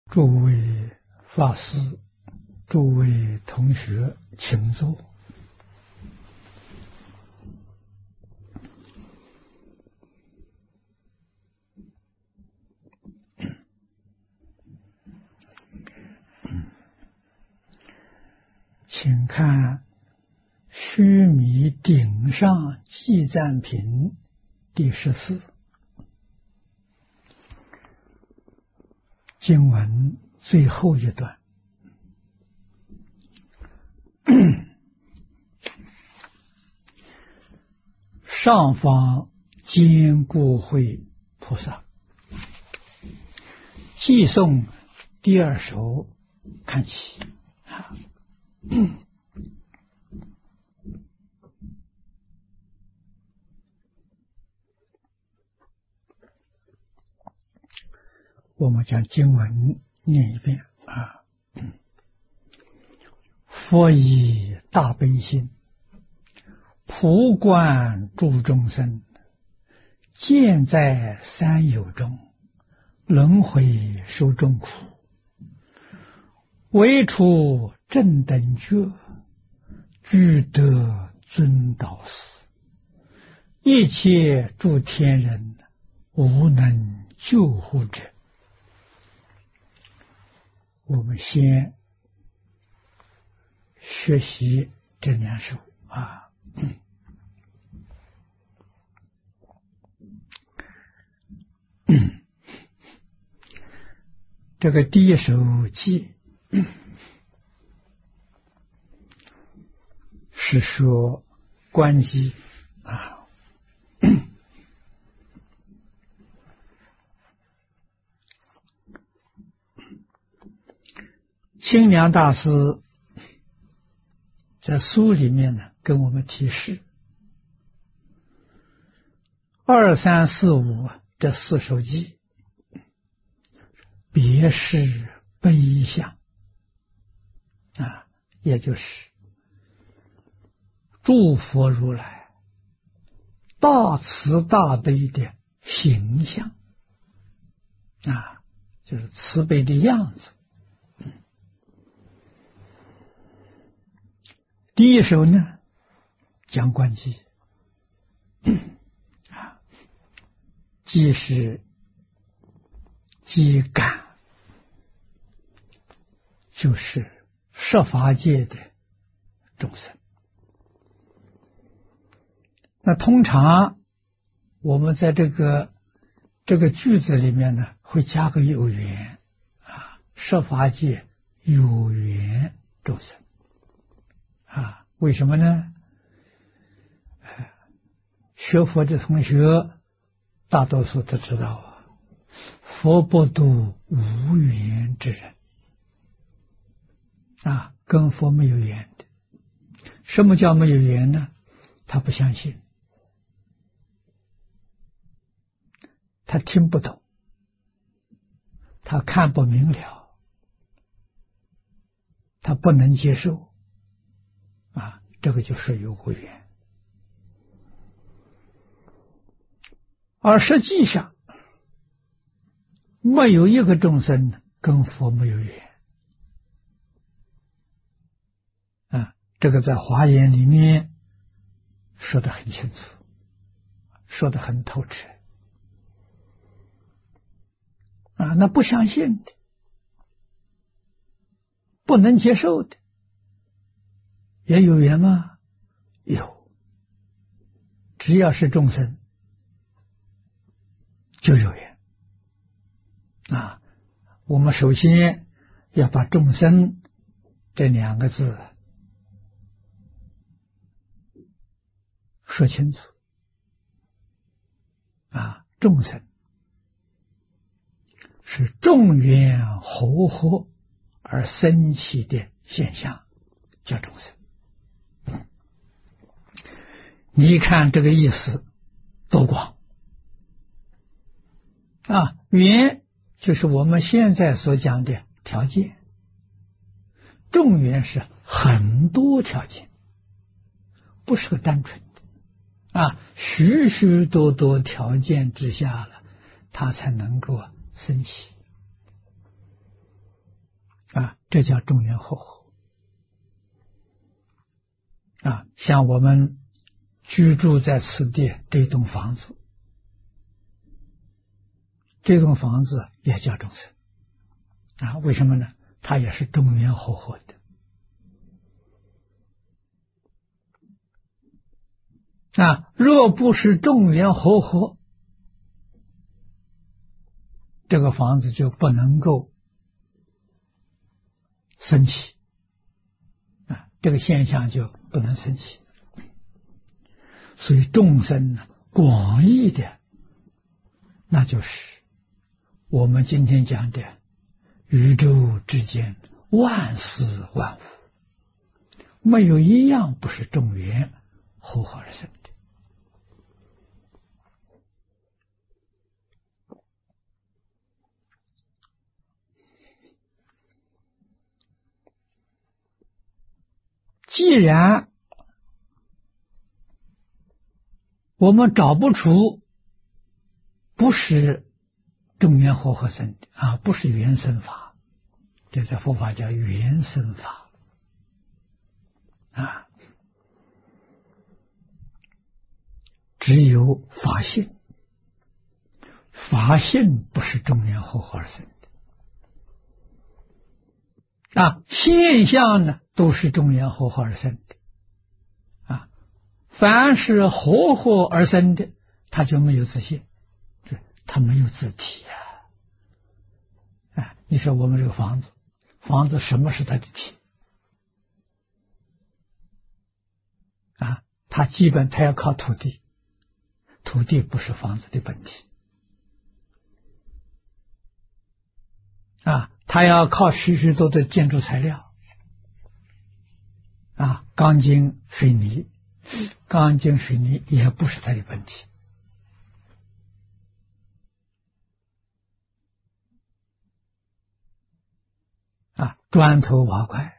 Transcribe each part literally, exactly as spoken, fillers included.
诸位法师、诸位同学，请坐。请看须弥顶上记赞品第十四经文最后一段。上方坚固会菩萨，寄诵第二首看起。我们将经文念一遍啊！佛以大悲心，普观诸众生，见在三有中，轮回受众苦，唯除正等觉，具得尊导师，一切诸天人，无能救护者。我们先学习这两首啊。这个第一首记是说观机啊。清凉大师在书里面呢，跟我们提示二三四五这四首偈，别是悲相啊，也就是诸佛如来大慈大悲的形象啊，就是慈悲的样子。第一首呢，讲观机啊，即是机感，就是十法界的众生。那通常我们在这个这个句子里面呢，会加个有缘啊，十法界有缘众生。啊，为什么呢？学佛的同学大多数都知道啊，佛不度无缘之人啊，跟佛没有缘的。什么叫没有缘呢？他不相信，他听不懂，他看不明了，他不能接受。啊，这个就属于无缘。而实际上，没有一个众生跟佛没有缘啊，这个在华严里面说得很清楚，说得很透彻啊。那不相信的，不能接受的，也有缘吗？有，只要是众生就有缘啊。我们首先要把众生这两个字说清楚啊。众生是众缘和合而生起的现象，叫众生。你看这个意思多广啊！缘就是我们现在所讲的条件，众缘是很多条件，不是个单纯的啊，许许多多条件之下了，它才能够升起啊，这叫众缘和合。啊，像我们居住在此地这栋房子，这栋房子也叫众生啊，为什么呢？它也是众缘和合的。啊，若不是众缘和合，这个房子就不能够升起啊，这个现象就不能升起。所以众生呢，广义的，那就是我们今天讲的宇宙之间万事万物，没有一样不是众缘和合而生的。既然我们找不出不是众缘和合生的啊，不是缘生法，这在佛法叫缘生法啊，只有法性，法性不是众缘和合而生的啊，现象呢都是众缘和合而生的啊，凡是和合而生的，它就没有自性，它没有自体啊！啊，你说我们这个房子，房子什么是它的体啊？它基本它要靠土地，土地不是房子的本体啊，它要靠许许多多的建筑材料啊，钢筋、水泥，钢筋、水泥也不是它的本体。啊，砖头瓦块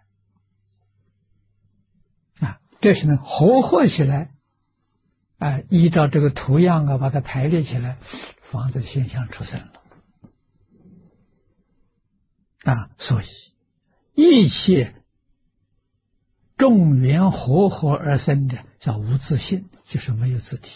啊，这是呢合合起来啊，依照这个图样啊，把它排列起来，房子的现象出生了啊。所以一切众缘和合而生的叫无自性，就是没有自体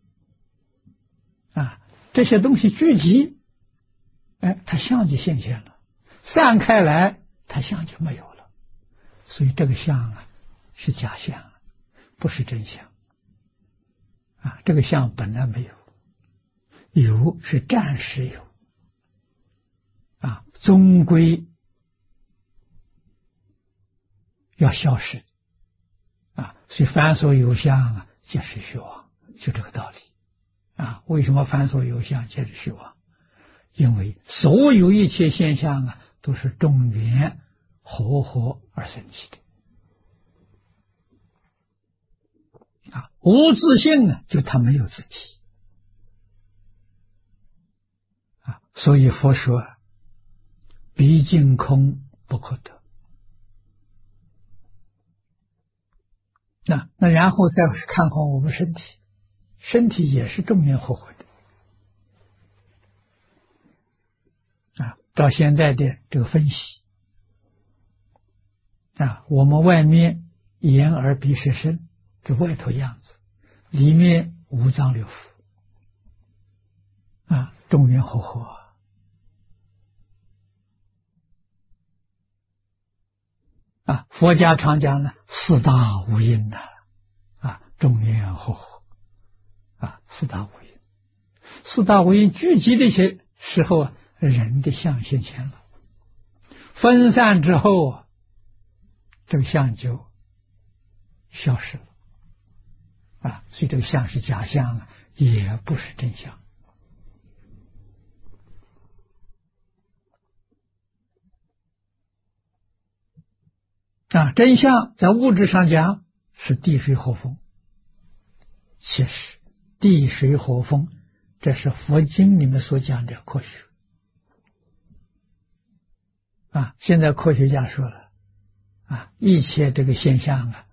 啊。这些东西聚集，哎，它相就现现了，散开来，它相就没有了。所以这个相啊是假相，不是真相啊。这个相本来没有，有是暂时有啊，终归要消失啊。所以凡所有相啊，皆是虚妄，就这个道理啊。为什么凡所有相皆是虚妄？因为所有一切现象啊，都是众缘和合而生起的啊。无自性呢，就它没有自体啊。所以佛说毕竟空不可得。那那然后再看看我们身体，身体也是众缘和合的啊。到现在的这个分析啊，我们外面眼耳鼻舌身这外头样子，里面五脏六腑啊，众缘和合啊。佛家常讲呢，四大无因呐啊，众缘和合啊，四大无因，四大无因聚集的些时候啊，人的相现前了，分散之后啊，这个相就消失了啊。所以这个相是假相啊，也不是真相啊。真相在物质上讲是地水火风，其实地水火风这是佛经里面所讲的科学啊。现在科学家说了啊，一切这个现象啊，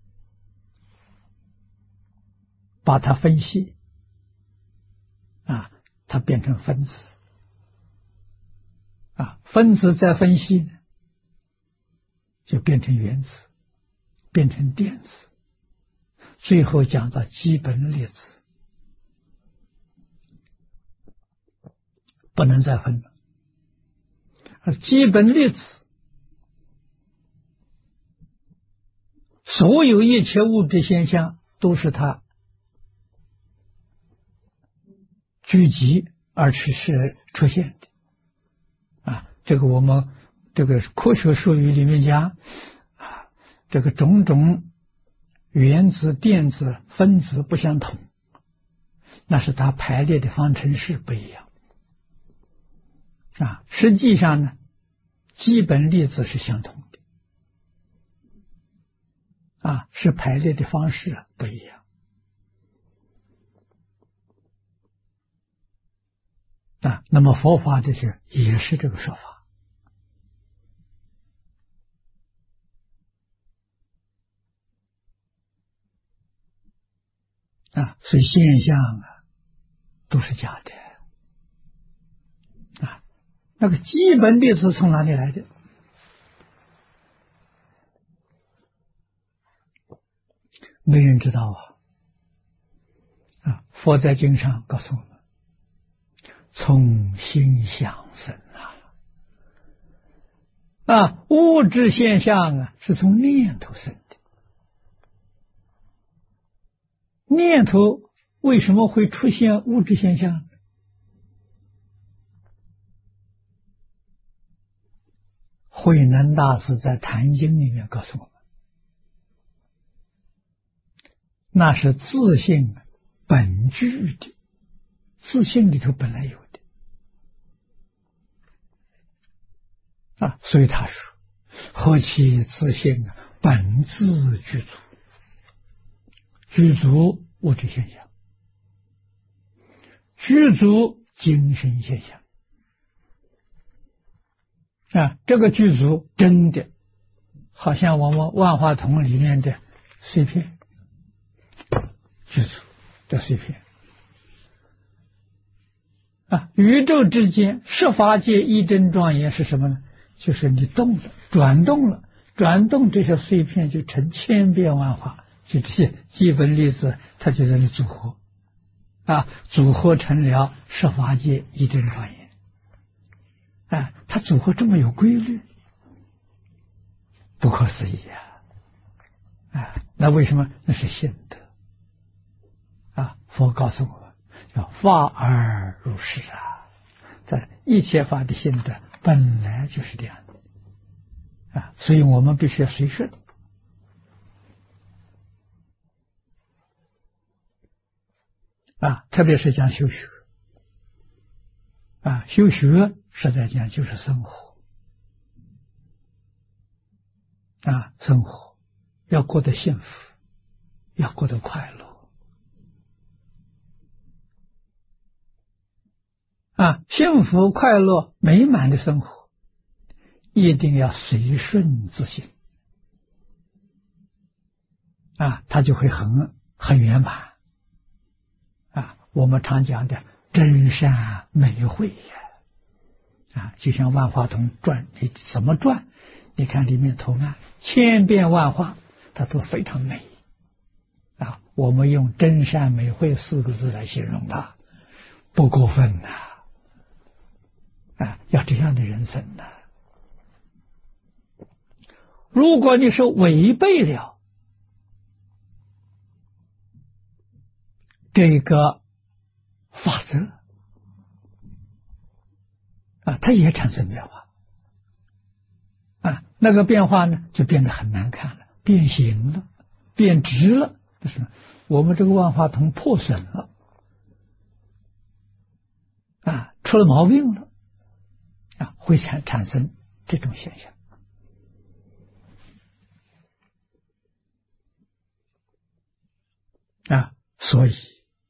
把它分析啊，它变成分子啊，分子再分析就变成原子，变成电子，最后讲到基本粒子，不能再分了。而基本粒子，所有一切物质现象都是它聚集而是是出现的啊。这个我们这个科学术语里面讲啊，这个种种原子、电子、分子不相同，那是它排列的方程式不一样啊。实际上呢，基本粒子是相同的啊，是排列的方式不一样啊。那么佛法这些也是这个说法啊，所以现象啊都是假的啊。那个基本粒子从哪里来的？没人知道啊！啊，佛在经上告诉我们，从心想生啊！啊，物质现象啊是从念头生的。念头为什么会出现物质现象？慧能大师在《坛经》里面告诉我们，那是自性本具的，自性里头本来有的啊。所以他说：“何其自性啊，本自具足，具足物质现象，具足精神现象。”啊，这个具足真的好像我们万花筒里面的碎片，具足的碎片啊。宇宙之间十法界一真庄严是什么呢？就是你动了，转动了，转动这些碎片就成千变万化，就这些基本粒子，它就在那组合啊，组合成了十法界一真庄严。啊，它组合这么有规律，不可思议啊！啊，那为什么？那是心得啊！佛告诉我们，叫法而如是啊，在一切法的心得本来就是这样的啊，所以我们必须要随顺啊，特别是讲修学啊，修学实在讲就是生活啊，生活要过得幸福，要过得快乐啊，幸福、快乐、美满的生活，一定要随顺自性啊，它就会很很圆满啊。我们常讲的真善美慧呀。啊，就像万花筒转，你怎么转？你看里面图案千变万化，它都非常美啊。我们用真善美慧四个字来形容它，不过分呐！啊，要这样的人生呐。如果你是违背了这个法则，啊，它也产生变化啊，那个变化呢，就变得很难看了，变形了，变直了，就是我们这个万花筒破损了啊，出了毛病了啊，会产产生这种现象啊，所以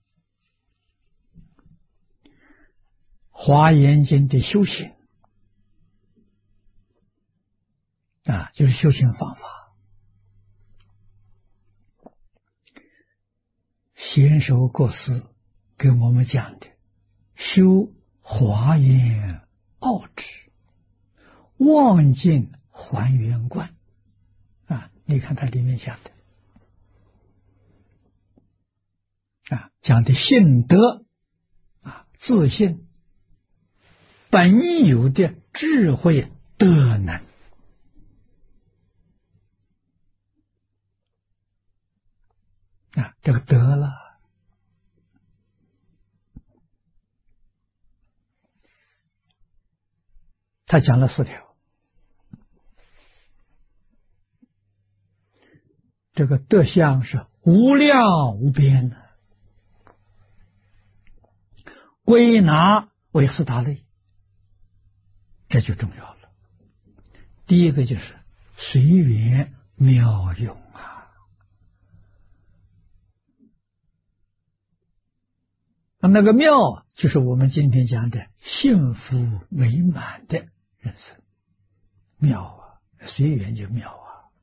华严经的修行啊，就是修行方法。贤首过师给我们讲的，修华严奥旨，望尽还原观你看它里面讲的啊，讲的信德啊，自信本有的智慧德能啊，这个德了。他讲了四条，这个德相是无量无边的，归纳为四大类，这就重要了。第一个就是随缘妙用啊，那个妙就是我们今天讲的幸福美满的人生，妙啊，随缘就妙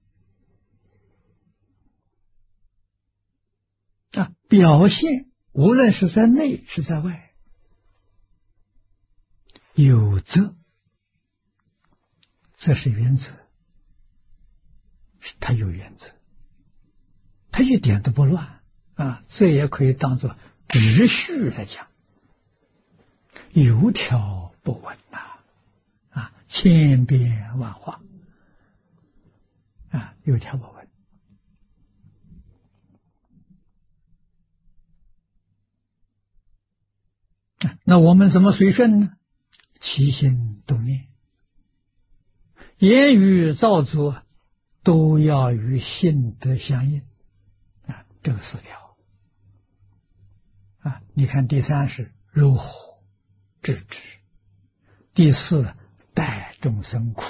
啊！啊，表现无论是在内是在外，有则，这是原则，它有原则，它一点都不乱啊！这也可以当作秩序来讲，有条不紊呐。啊，千变万化啊，有条不紊。那我们怎么随顺呢？起心动念，言语造作都要与性德相应啊，这个四条啊。你看第三是如火制止，第四待众生苦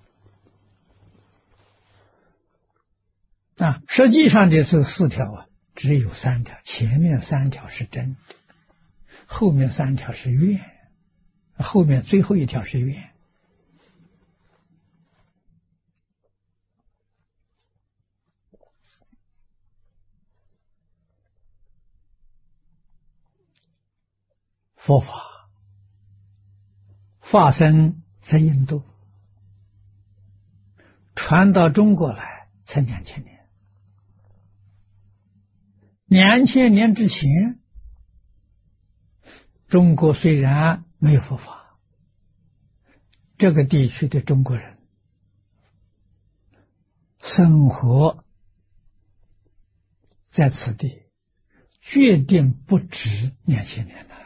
啊。实际上这是四条啊，只有三条，前面三条是真的，后面三条是愿，后面最后一条是愿。佛法发生在印度，传到中国来才两千年。两千年之前，中国虽然没有佛法，这个地区的中国人生活在此地，决定不止两千年了。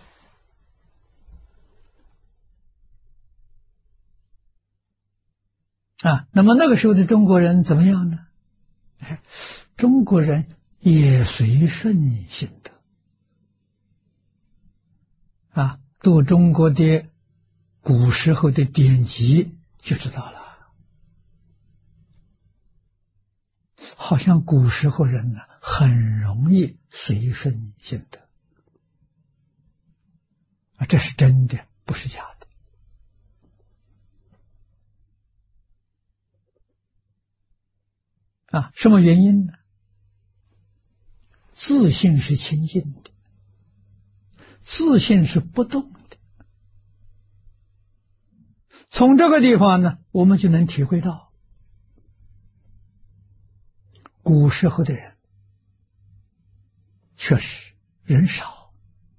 啊，那么那个时候的中国人怎么样呢？中国人也随顺性德啊，读中国的古时候的典籍就知道了。好像古时候人呢，很容易随顺性德啊，这是真的，不是假的。啊，什么原因呢？自信是清净的，自信是不动的。从这个地方呢，我们就能体会到古时候的人确实人少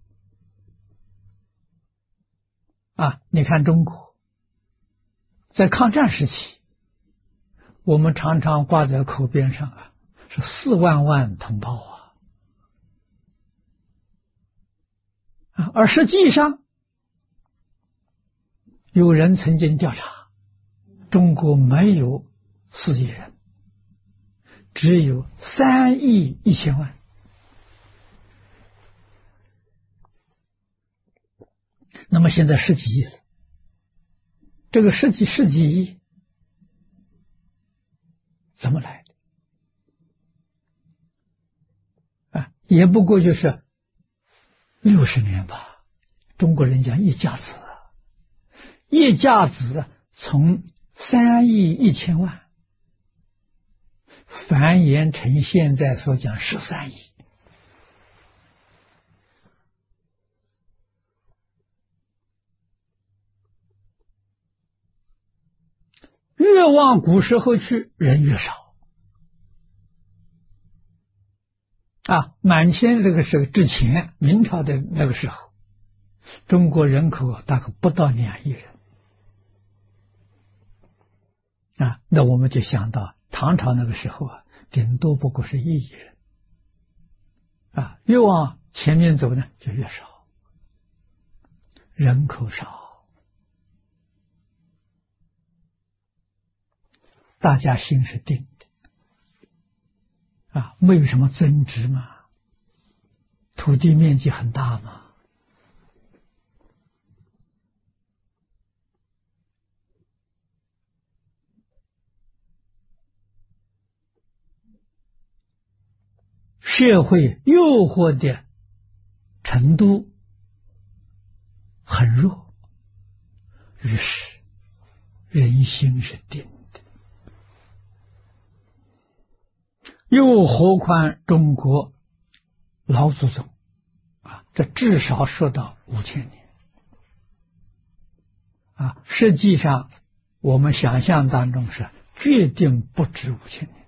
啊。你看中国在抗战时期，我们常常挂在口边上啊，是四万万同胞啊，啊，而实际上有人曾经调查，中国没有四亿人，只有三亿一千万。那么现在十几亿，这个十几十几亿怎么来的？啊，也不过就是六十年吧。中国人讲一家子，一家子从三亿一千万繁衍成现在所讲十三亿。越往古时候去，人越少啊，满清这个时候之前，明朝的那个时候，中国人口大概不到两亿人啊，那我们就想到唐朝那个时候啊，顶多不过是一亿人啊，越往前面走呢，就越少，人口少，大家心是定的啊，没有什么增值嘛，土地面积很大嘛。社会诱惑的程度很弱，于是人心是定的。又何况中国老祖宗啊，这至少说到五千年啊，实际上我们想象当中是决定不止五千年。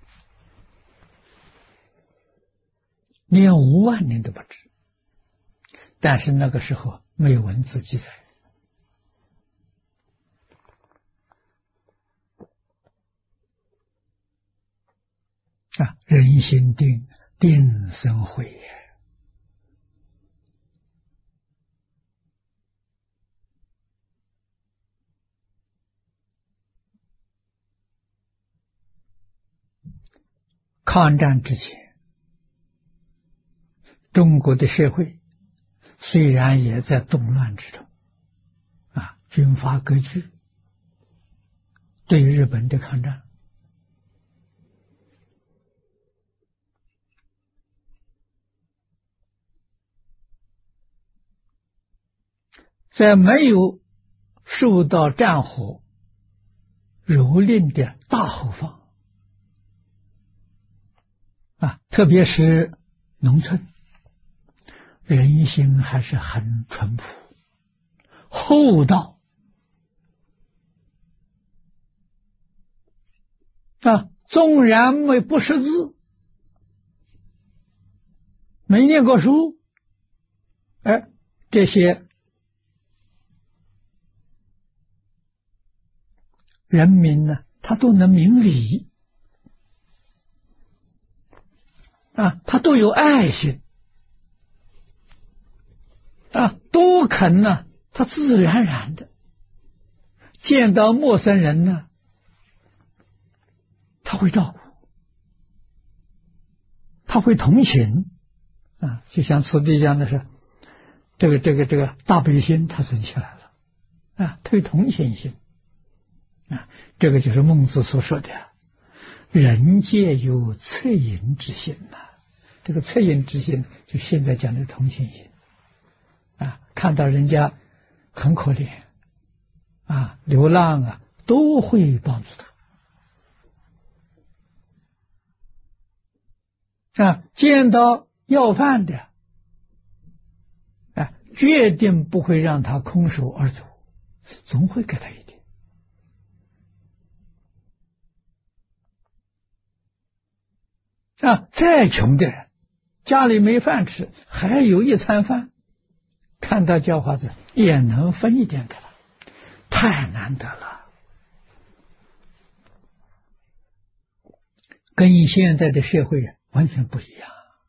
连五万年都不止，但是那个时候没有文字记载啊，人心定，定生慧也。抗战之前，中国的社会虽然也在动乱之中啊，军阀割据，对日本的抗战，在没有受到战火蹂躏的大后方啊，特别是农村，人心还是很淳朴厚道啊，纵然没不识字，没念过书，哎，这些人民呢，他都能明理啊，他都有爱心啊，都肯呢，他自然而然的见到陌生人呢，他会照顾，他会同情啊，就像此地讲的是，这个这个这个大悲心他生起来了啊，他有同情心啊，这个就是孟子所说的人皆有恻隐之心呐、啊。这个恻隐之心，就现在讲的同情心啊，看到人家很可怜啊，流浪啊，都会帮助他啊，见到要饭的啊，决定不会让他空手而走，总会给他一点啊，再穷的人家里没饭吃，还有一餐饭，看到叫花子也能分一点给他，太难得了，跟现在的社会完全不一样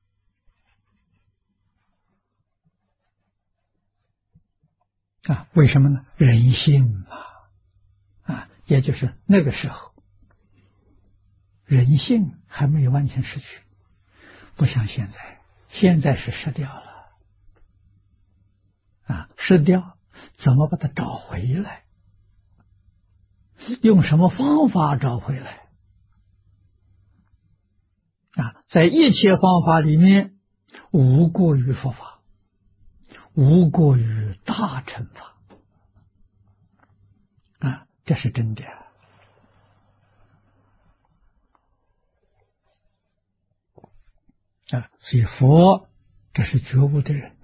啊！为什么呢？人性嘛，啊，也就是那个时候人性还没有完全失去，不像现在，现在是失掉了啊，失掉怎么把它找回来？用什么方法找回来？啊，在一切方法里面，无过于佛法，无过于大乘法啊，这是真的啊。所以佛这是觉悟的人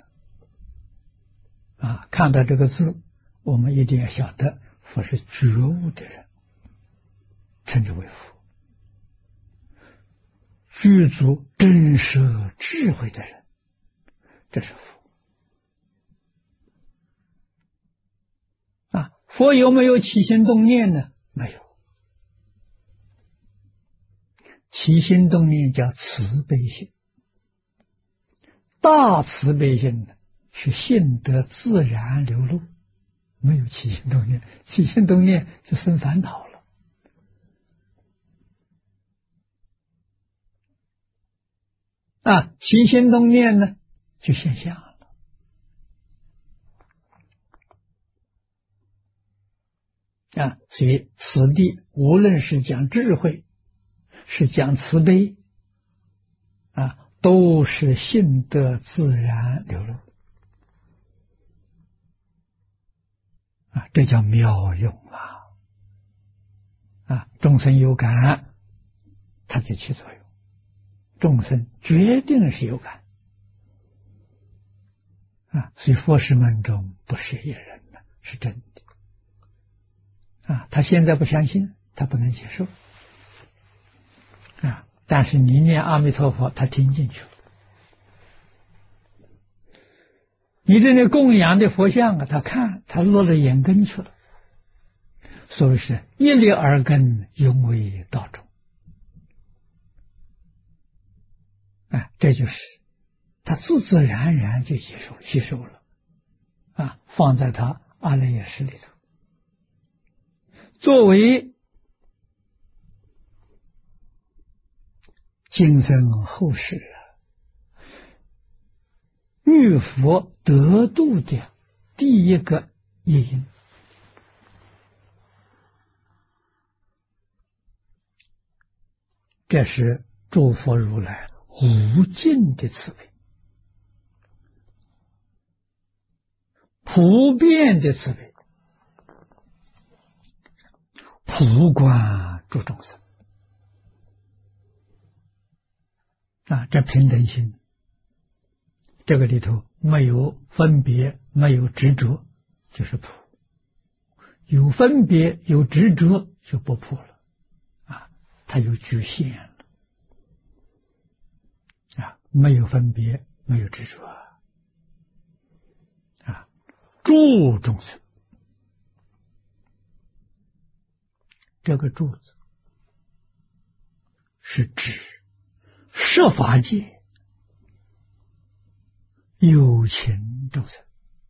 啊，看到这个字，我们一定要晓得佛是觉悟的人，称之为佛。 具足真实智慧的人，这是佛啊。佛有没有起心动念呢？没有。起心动念叫慈悲心，大慈悲心呢是性德自然流露，没有起心动念，起心动念就生烦恼了啊！起心动念呢就现象了啊！所以此地无论是讲智慧，是讲慈悲啊，都是性德自然流露啊，这叫妙用啊！啊，众生有感，它就起作用。众生决定是有感啊，所以佛师门中不是野人的，是真的啊。他现在不相信，他不能接受啊，但是你念阿弥陀佛，他听进去了。你这那供养的佛像啊，他看他落了眼根去了，所以是一粒耳根，永为道种。啊，这就是他自自然然就接受吸收了啊，放在他阿赖耶识里头，作为今生后世啊遇佛得度的第一个业因。这是诸佛如来无尽的慈悲，普遍的慈悲，普观诸众生啊！这平等心，这个里头没有分别，没有执着，就是普；有分别，有执着，就不普了啊！它有局限了啊！没有分别，没有执着啊！诸众生，这个诸字是指设法界有情众生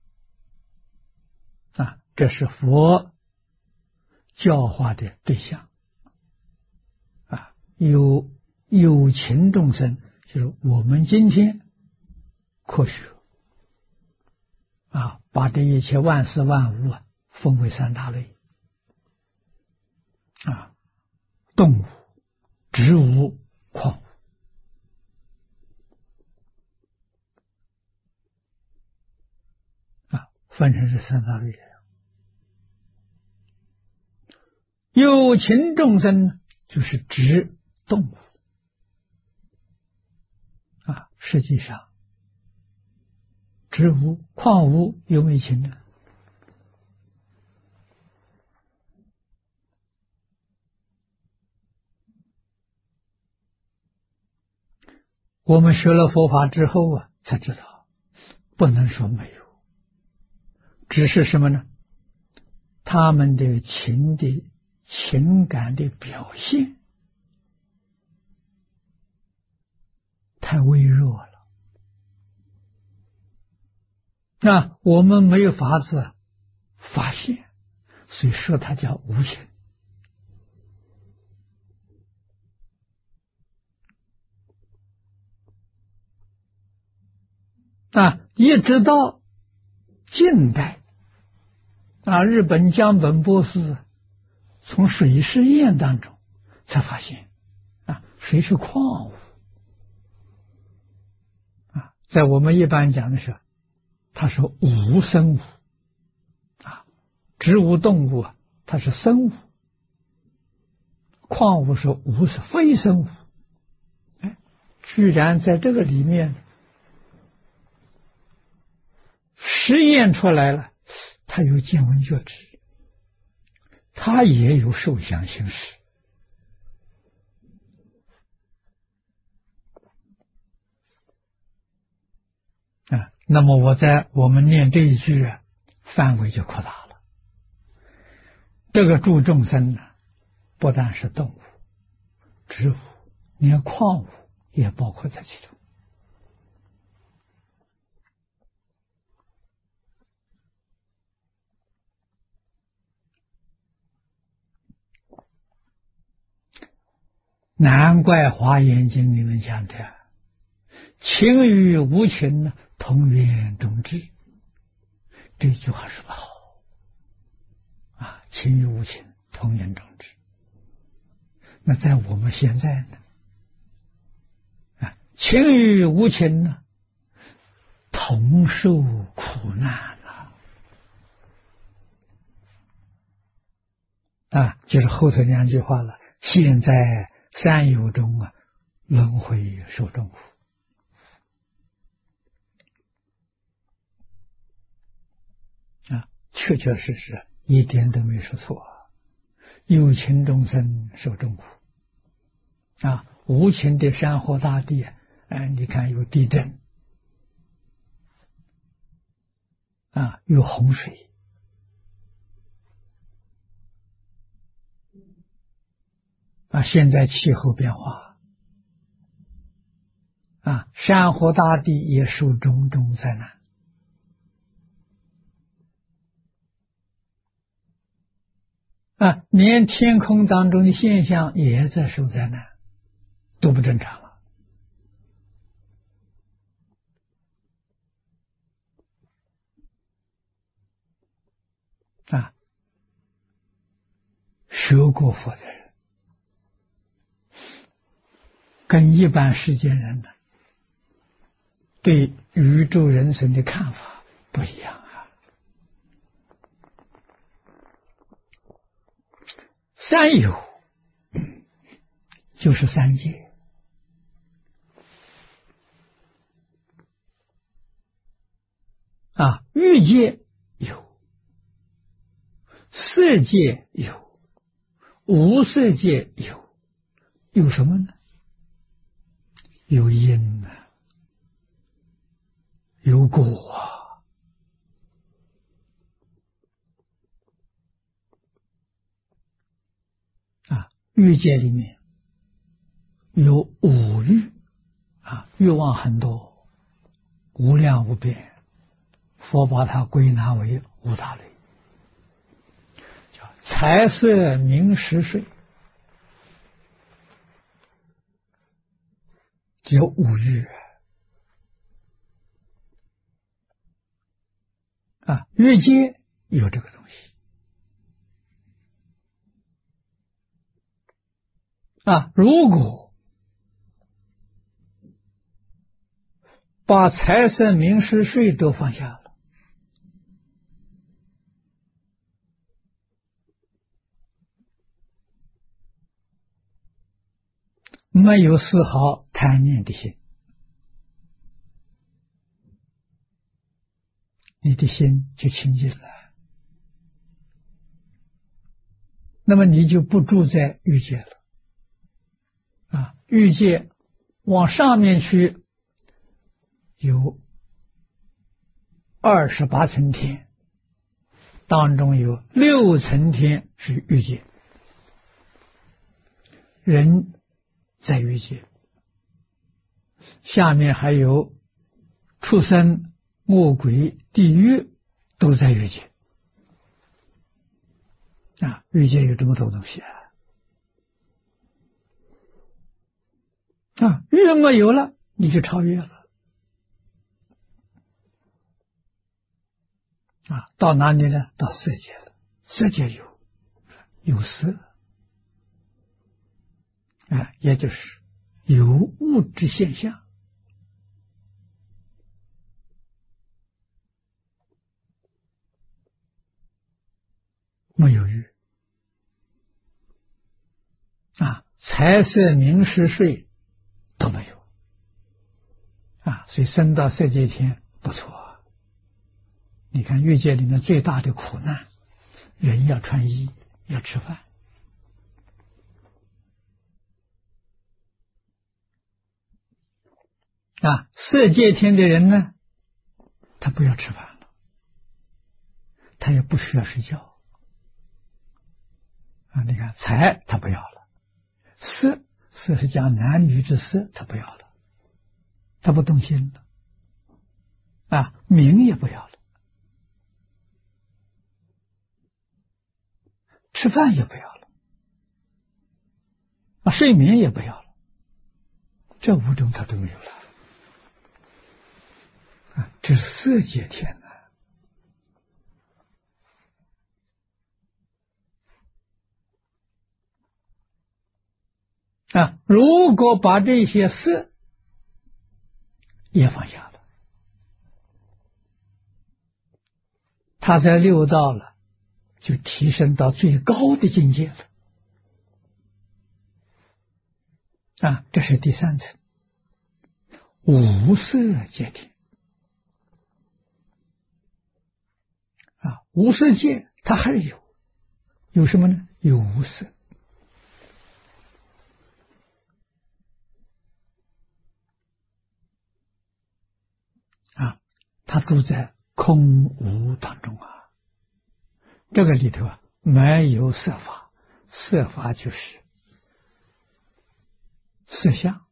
啊，这是佛教化的对象啊。有有情众生，就是我们今天科学啊，把这一切万事万物啊分为三大类啊：动物、植物、矿物。分成这三大类。有情众生呢，就是指动物啊。实际上，植物、矿物有没有情呢？我们学了佛法之后啊，才知道不能说没有。只是什么呢？他们的情的情感的表现太微弱了，那我们没有法子发现，所以说它叫无情啊。一直到近代啊，日本江本博士从水试验当中才发现啊，水是矿物啊，在我们一般讲的时候，它是无生物啊，植物动物啊，它是生物，矿物是无是非生物。哎，居然在这个里面实验出来了。他有见闻觉知，他也有受想行识那么我在我们念这一句啊，范围就扩大了。这个助众生呢，不但是动物、植物，连矿物也包括在其中。难怪《华严经》里面讲的情与无情呢，同源同质。这句话说得好啊，情与无情同源同质。那在我们现在呢，啊，情与无情呢，同受苦难了啊，就是后头两句话了。现在三有中啊，轮回受众苦。啊，确确实实一点都没说错。有情众生受众苦啊，无情的山河大地，哎，你看有地震啊，有洪水啊，现在气候变化啊，山河大地也受种种灾难。啊，连天空当中的现象也在受灾难，都不正常了。啊，学过佛的人，跟一般世间人呢，对宇宙人生的看法不一样啊。三有就是三界啊，欲界有，色界有，无色界有，有什么呢？有因啊，有果啊。啊，欲界里面有五欲啊，欲望很多，无量无边。佛把它归纳为五大类，叫财色名食睡，有五欲啊，欲界有这个东西啊。如果把财色名食睡都放下了，没有丝毫贪念的心，你的心就清净了，那么你就不住在欲界了啊。欲界往上面去有二十八层天，当中有六层天是欲界，人在欲界，下面还有畜生、恶鬼、地狱都在欲界啊。欲界有这么多东西啊！啊，欲没有了，你就超越了啊！到哪里呢？到色界了。色界有有色啊，也就是有物质现象。没有欲啊，财色名食睡都没有啊，所以升到色界天不错啊。你看欲界里面最大的苦难，人要穿衣，要吃饭啊。色界天的人呢， 他不要吃饭了，他也不需要睡觉啊。你看财他不要了，色色是讲男女之色，他不要了，他不动心了啊，名也不要了，吃饭也不要了啊，睡眠也不要了，这五种他都没有了啊，这是色界天呐。啊，如果把这些色也放下了，他在六道了，就提升到最高的境界了。啊，这是第三层，无色界天。啊，无色界它还是有，有什么呢？有无色。啊，它住在空无当中啊，这个里头啊没有色法，色法就是色相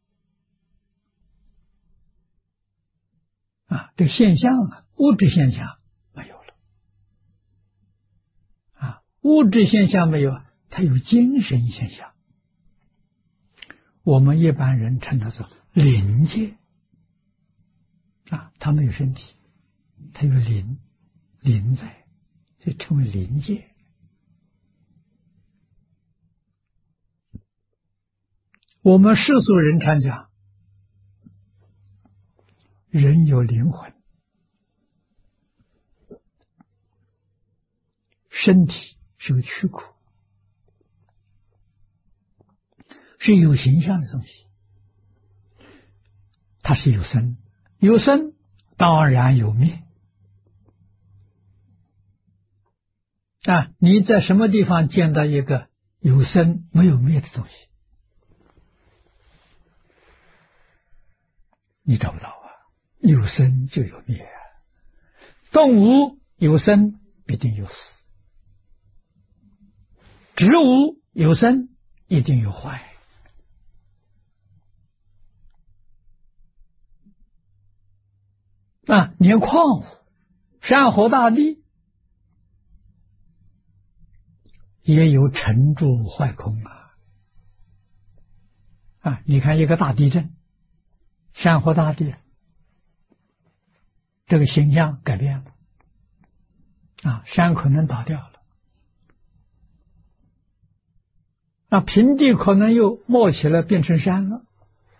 啊，这现象啊，物质现象没有了啊，物质现象没有，它有精神现象，我们一般人称它做灵界啊，它没有身体，它有灵灵在，就称为灵界。我们世俗人常讲，人有灵魂，身体是个躯壳，是有形象的东西，它是有生，有生当然有灭啊！你在什么地方见到一个有生没有灭的东西？你找不到啊！有生就有灭啊！动物有生必定有死，植物有生一定有坏啊！连矿物、山河大地也有成住坏空啊！啊，你看一个大地震，山河大地，这个形象改变了啊，山可能倒掉了，那平地可能又冒起来变成山了，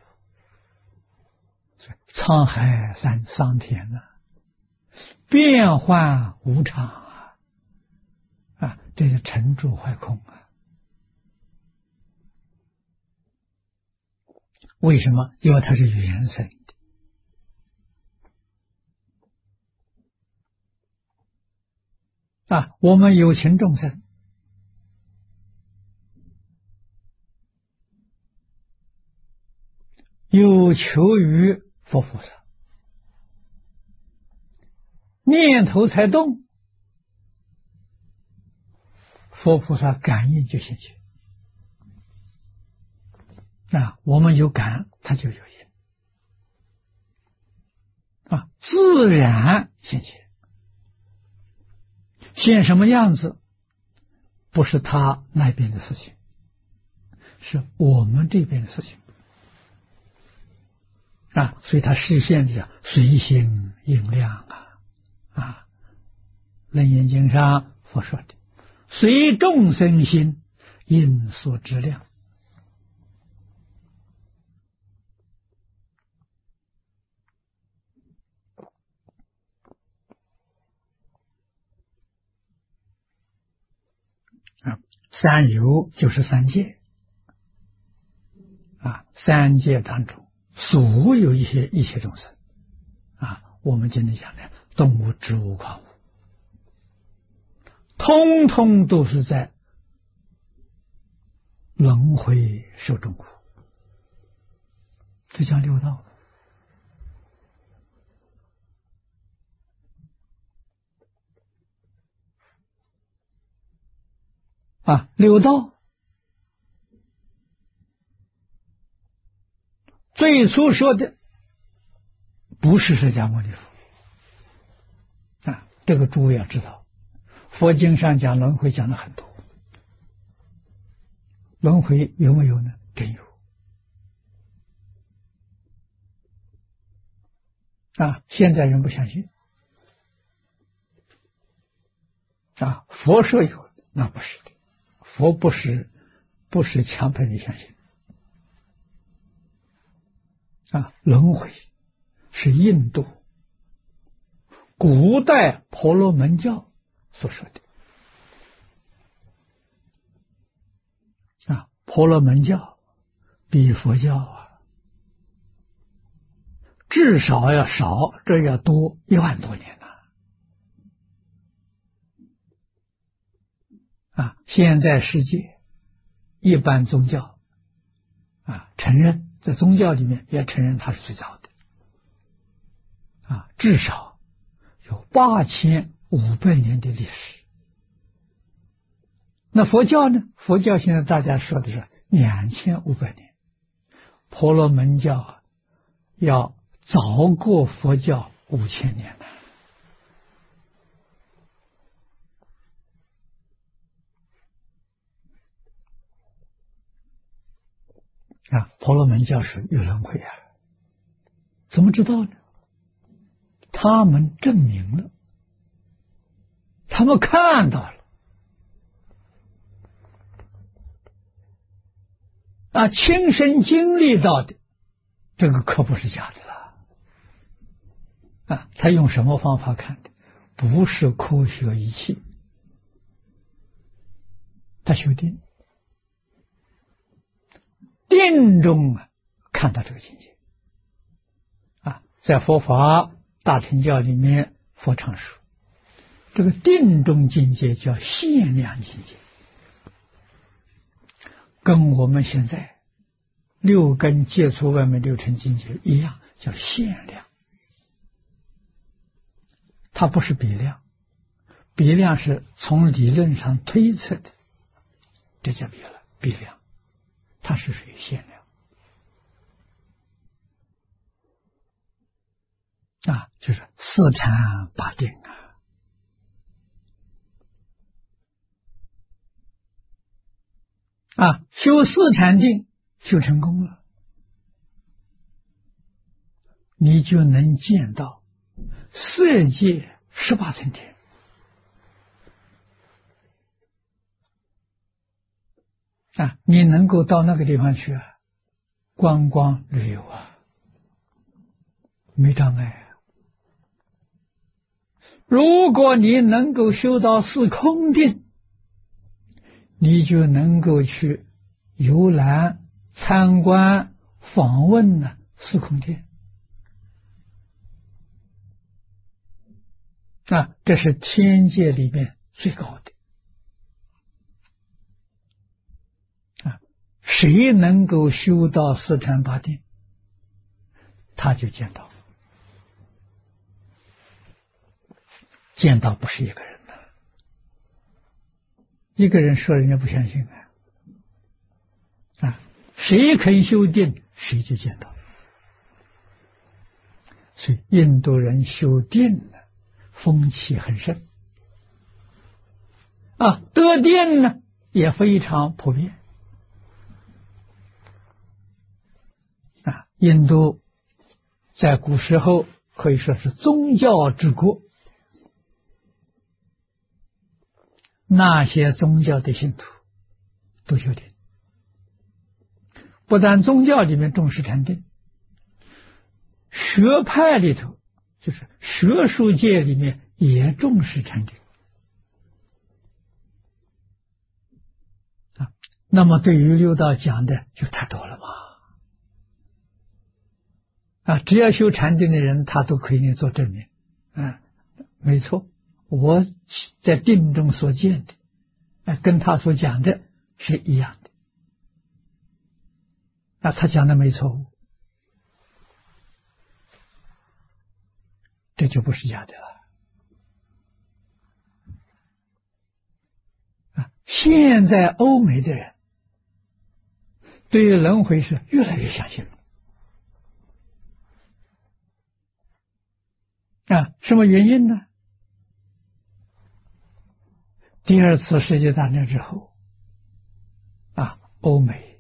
沧海桑桑田啊，变幻无常啊，啊，这是成住坏空啊。为什么？因为它是原生的啊。我们有情众生有求于佛菩萨，念头才动，佛菩萨感应就现前啊。我们有感，它就有应啊，自然现前。现什么样子，不是他那边的事情，是我们这边的事情啊。所以他视线的随心应量啊啊，《楞严经》上佛说的，随众生心应所知量啊。三有就是三界啊，三界当中所有一些一切众生啊，我们今天讲的动物、植物、矿物，通通都是在轮回受众苦，这叫六道啊，六道最初说的不是释迦牟尼佛啊，这个诸位要知道，佛经上讲轮回讲了很多，轮回有没有呢？真有啊！现在人不相信啊，佛说有，那不是的，佛不是不是强迫你相信啊，轮回是印度古代婆罗门教所说的啊，婆罗门教比佛教啊至少要少，这要多一万多年了啊！现在世界一般宗教啊承认，在宗教里面也承认它是最早的啊，至少有八千五百年的历史。那佛教呢？佛教现在大家说的是两千五百年，婆罗门教要早过佛教五千年了啊！婆罗门教是有轮回啊，怎么知道呢？他们证明了，他们看到了啊，亲身经历到的，这个可不是假的了啊！他用什么方法看的？不是科学仪器，他修定，定中啊看到这个境界啊，在佛法大乘教里面，佛常说这个定中境界叫限量境界，跟我们现在六根接触外面六尘境界一样，叫限量。它不是比量，比量是从理论上推测的，这叫比量，比量，它是属于限量啊，就是四禅八定啊。啊，修四禅定修成功了，你就能见到色界十八层天啊！你能够到那个地方去啊，观光旅游啊，没障碍啊。如果你能够修到四空定，你就能够去游览、参观、访问呢四空天啊，这是天界里面最高的啊！谁能够修到四禅八定，他就见到，见到不是一个人的，一个人说人家不相信啊！啊，谁肯修定，谁就见到。所以印度人修定呢，风气很盛啊，得定呢也非常普遍啊。印度在古时候可以说是宗教之国，那些宗教的信徒都修定，不但宗教里面重视禅定，学派里头就是学术界里面也重视禅定啊。那么对于六道讲的就太多了嘛啊！只要修禅定的人，他都可以做证明啊，没错，我在定中所见的，啊，跟他所讲的是一样的，那他讲的没错误，这就不是假的了啊！ 现在欧美的人对于轮回是越来越相信了。啊，什么原因呢？第二次世界大战之后，啊，欧美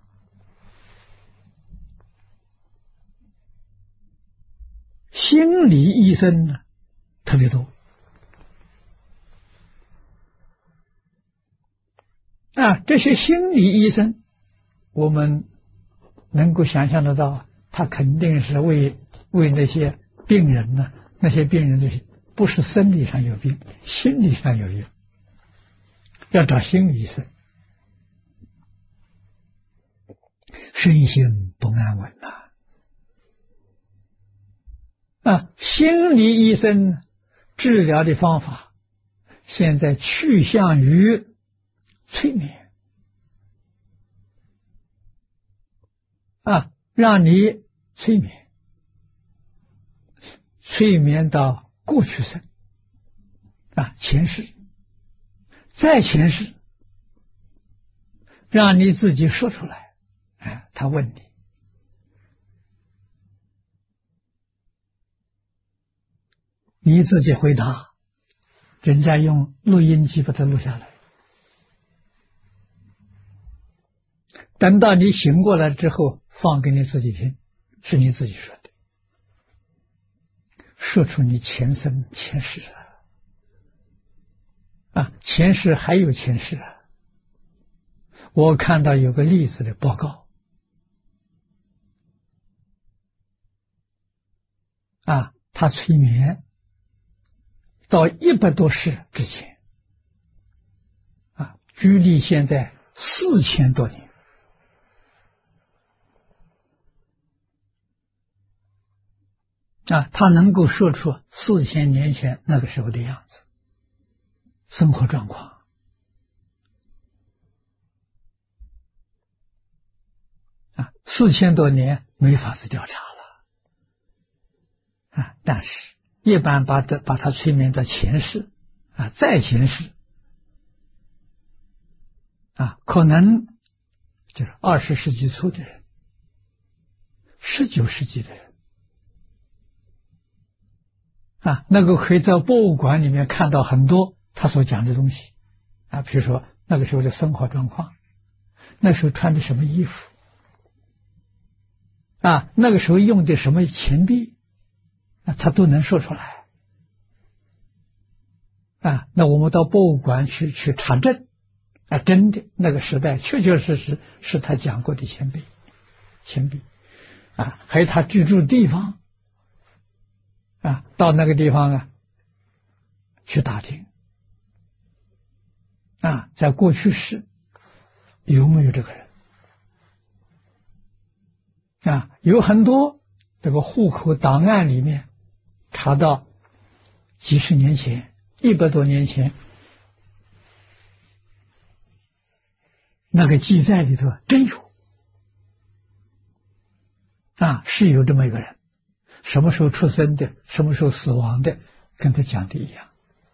心理医生呢特别多。啊，这些心理医生，我们能够想象得到，他肯定是为为那些病人呢，那些病人就是不是生理上有病，心理上有病，要找心理医生，身心不安稳呐。啊，心理医生治疗的方法，现在趋向于催眠啊，让你催眠，催眠到过去生啊，前世，再前世，让你自己说出来。啊，他问你，你自己回答，人家用录音机把它录下来。等到你醒过来之后，放给你自己听，是你自己说的，说出你前生前世啊，啊，前世还有前世啊。我看到有个例子的报告啊，他催眠到一百多世之前啊，距离现在四千多年。啊，他能够说出四千年前那个时候的样子，生活状况啊，四千多年没法子调查了啊。但是，一般把这把他催眠到前世啊，再前世啊，可能就是二十世纪初的人，十九世纪的人。啊，那个可以在博物馆里面看到很多他所讲的东西啊，比如说那个时候的生活状况，那时候穿的什么衣服啊，那个时候用的什么钱币啊，他都能说出来啊。那我们到博物馆去去查证啊，真的那个时代确确实实是他讲过的钱币钱币啊，还有他居住的地方。啊，到那个地方啊，去打听啊，在过去时有没有这个人啊？有很多这个户口档案里面查到几十年前、一百多年前那个记载里头真有啊，是有这么一个人。什么时候出生的，什么时候死亡的，跟他讲的一样，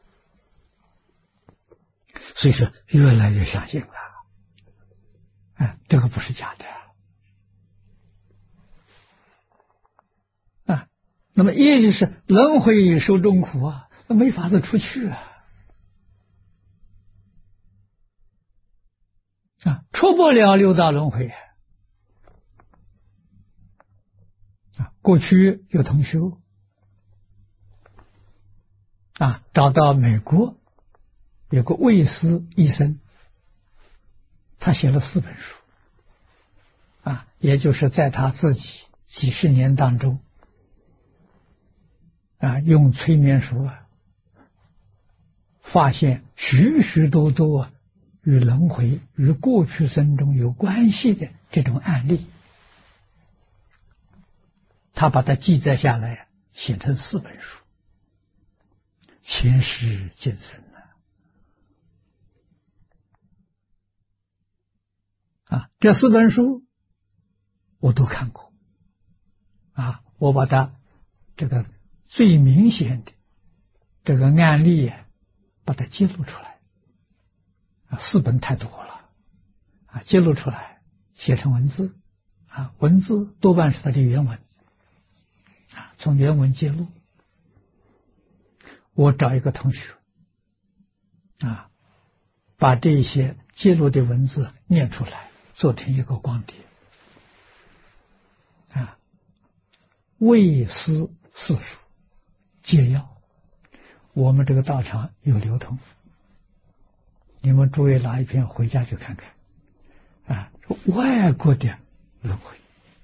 所以说越来越相信了，啊，这个不是假的啊。那么也就是轮回受众苦啊，那没法子出去啊，啊，出不了六道轮回。过去有同修啊，找到美国有个卫斯医生，他写了四本书啊，也就是在他自己几十年当中啊，用催眠术啊，发现许许多多啊与轮回、与过去生中有关系的这种案例。他把它记载下来，写成四本书，前世今生啊！啊，这四本书我都看过啊，我把它这个最明显的这个案例把它记录出来啊，四本太多了啊，揭露出来，写成文字啊，文字多半是它的原文啊，从原文揭露。我找一个同学啊，把这些揭露的文字念出来，做成一个光碟啊，魏诗四书皆要，我们这个道场有流通，你们诸位拿一篇回家去看看啊，外国的轮回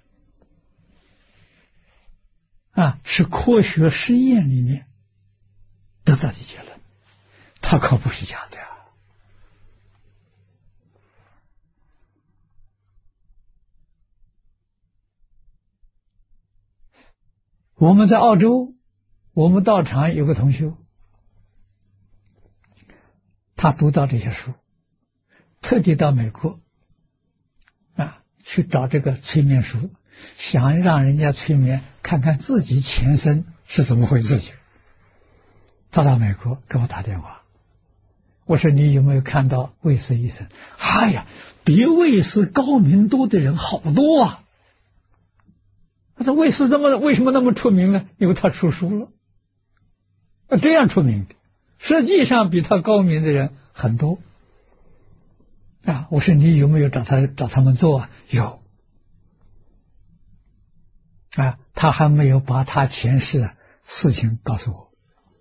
啊，是科学实验里面得到的结论，它可不是假的呀。我们在澳洲，我们道场有个同修，他读到这些书，特地到美国啊去找这个催眠书，想让人家催眠，看看自己前身是怎么回事去。他到美国给我打电话，我说你有没有看到魏斯医生？哎呀，比魏斯高明多的人好多啊！他说魏斯这么为什么那么出名呢？因为他出书了，这样出名的。实际上比他高明的人很多啊！我说你有没有找他找他们做啊？有啊，他还没有把他前世的事情告诉我。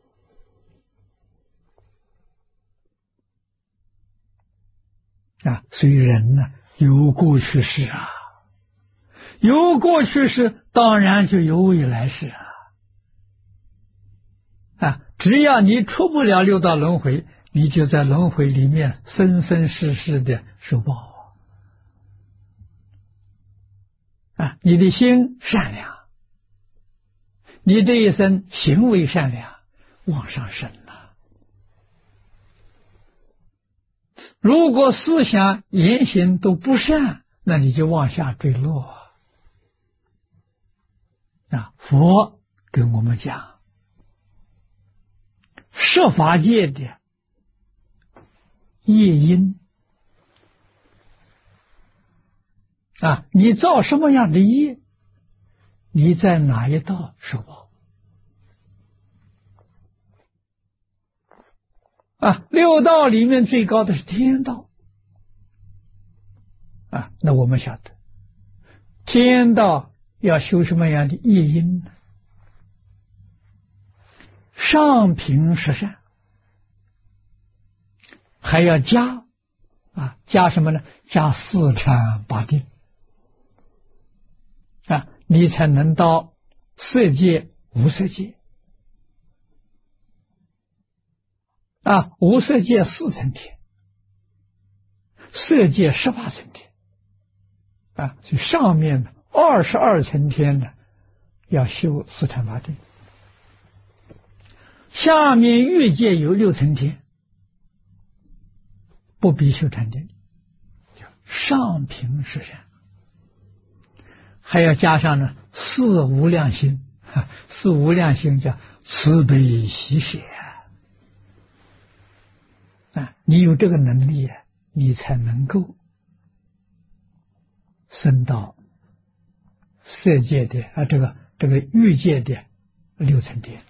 啊，所以人呢有过去世啊，有过去世，当然就有未来世啊。啊，只要你出不了六道轮回，你就在轮回里面生生世世的受报啊！你的心善良，你这一生行为善良，往上升了。如果思想言行都不善，那你就往下坠落啊！佛跟我们讲，设法界的业因啊，你造什么样的业，你在哪一道受报啊？六道里面最高的是天道啊，那我们晓得天道要修什么样的业因呢？上品十善，还要加啊，加什么呢？加四禅八定啊，你才能到色界、无色界啊，无色界四层天，色界十八层天啊，就上面的二十二层天呢，要修四禅八定。下面欲界有六层天，不必修禅定，叫上品十善，还要加上呢四无量心，四无量心叫慈悲喜舍啊！你有这个能力啊，你才能够升到色界的啊，这个这个欲界的六层天。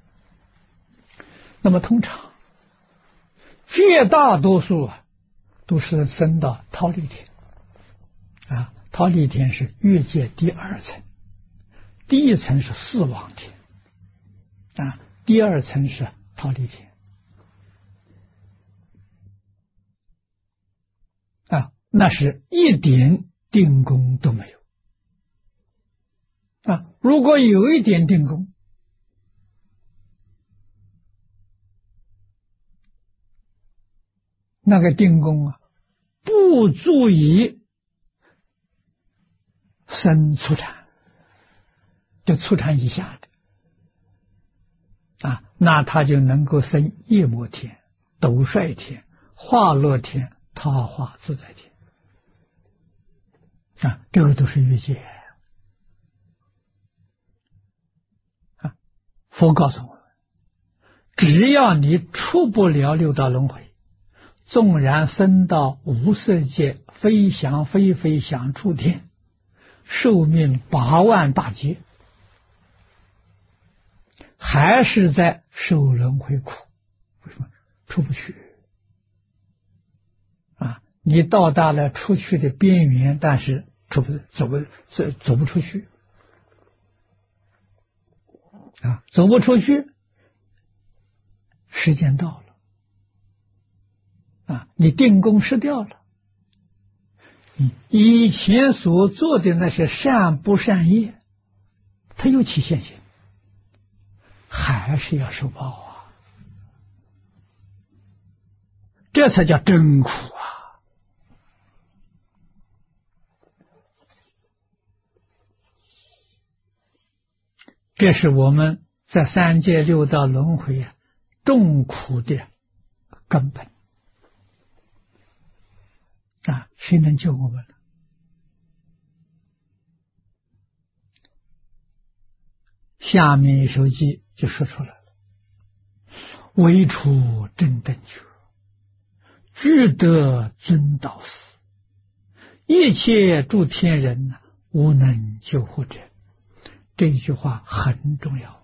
那么通常绝大多数啊都是升到忉利天啊，忉利天是欲界第二层，第一层是四王天啊，第二层是忉利天啊，那是一点定功都没有啊。如果有一点定功，那个定功啊，不足以生初禅，就初禅以下的啊，那他就能够生夜摩天、斗率天、化乐天、他化自在天啊，这个都是欲界啊。佛告诉我们，只要你出不了六道轮回， 纵然升到无色界，飞翔飞飞翔出天，寿命八万大劫，还是在受轮回苦。为什么？出不去啊！你到达了出去的边缘，但是出不走不走走不出去啊！走不出去，时间到了啊！你定功失掉了，你以前所做的那些善不善业，它又起现行，还是要受报啊！这才叫真苦啊！这是我们在三界六道轮回啊众苦的根本啊！谁能救我们呢？下面一首偈就说出来了：唯除真等觉，具得尊导师，一切诸天人无能救护者。这一句话很重要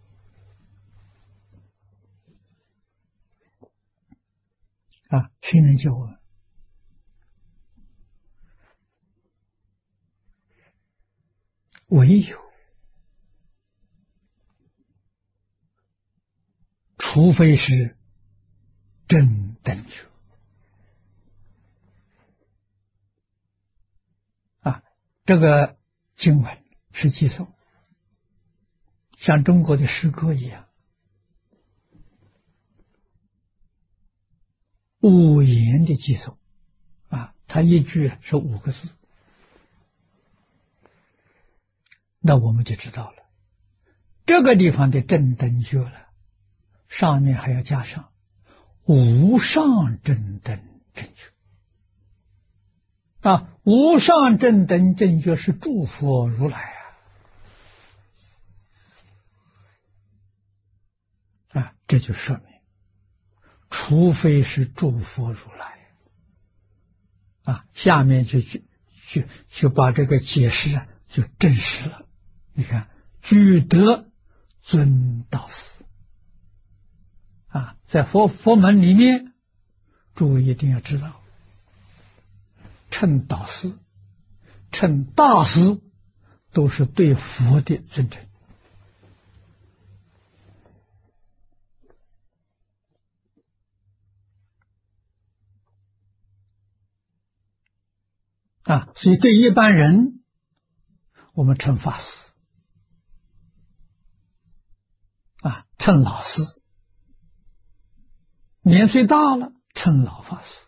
啊！谁能救我们？唯有，除非是真等觉啊！这个经文是寄送，像中国的诗歌一样，五言的寄送啊，它一句是五个字，那我们就知道了，这个地方的正等觉了，上面还要加上无上正等正觉啊，无上正等正觉是诸佛如来啊，啊，这就说明，除非是诸佛如来啊，下面就就就就把这个解释啊就证实了。你看，具得尊导师啊，在佛佛门里面，诸位一定要知道，称导师、称大师，都是对佛的尊称啊。所以对一般人，我们称法师啊，称老师，年岁大了称老法师。